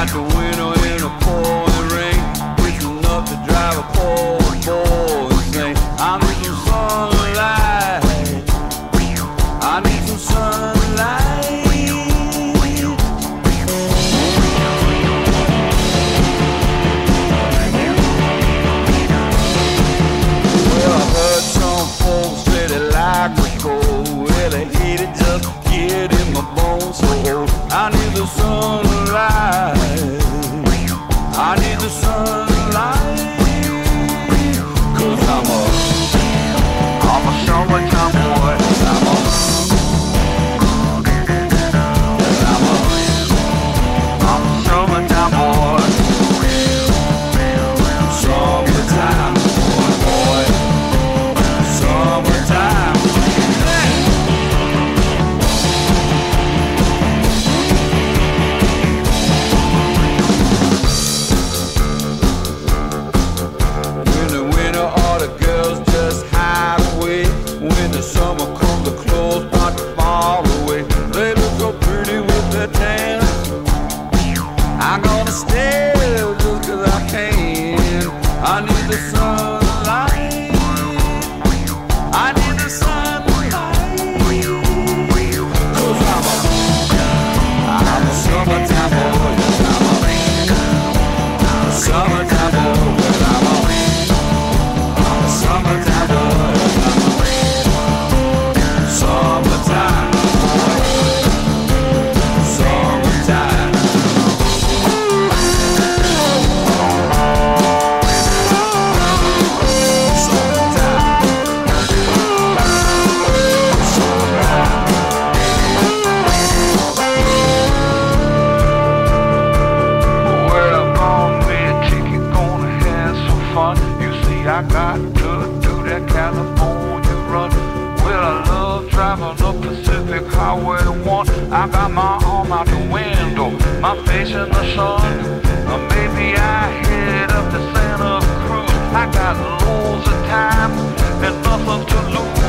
got the winter in a pouring rain. It's enough to drive a poor boy insane. I need some sunlight. I need some sunlight. Well, I heard some folks say they like me cold. Well, they hate it just get in my bones so old. I need the sunlight. I need the sunlight. 'Cause I'm a summertime boy. I'm a summertime boy. Summertime boy. Summertime. In the winter, all the girls just hide away. When the summer comes, the clothes start to fall away. They look so pretty with their tan. I'm gonna stay just 'cause I can. I need the sunlight. I need the sunlight. 'Cause I'm a summertime boy. I'm a summertime boy. I'm a summertime boy. Summertime boy. Summertime. Well, I'm gonna be a chicken, gonna have some fun. You see, I got to do that California run. Well, I love driving the Pacific Highway 1. I got my arm out the window, my face in the sun. Or maybe I head up to Santa Cruz. I got loads of time and nothing to lose.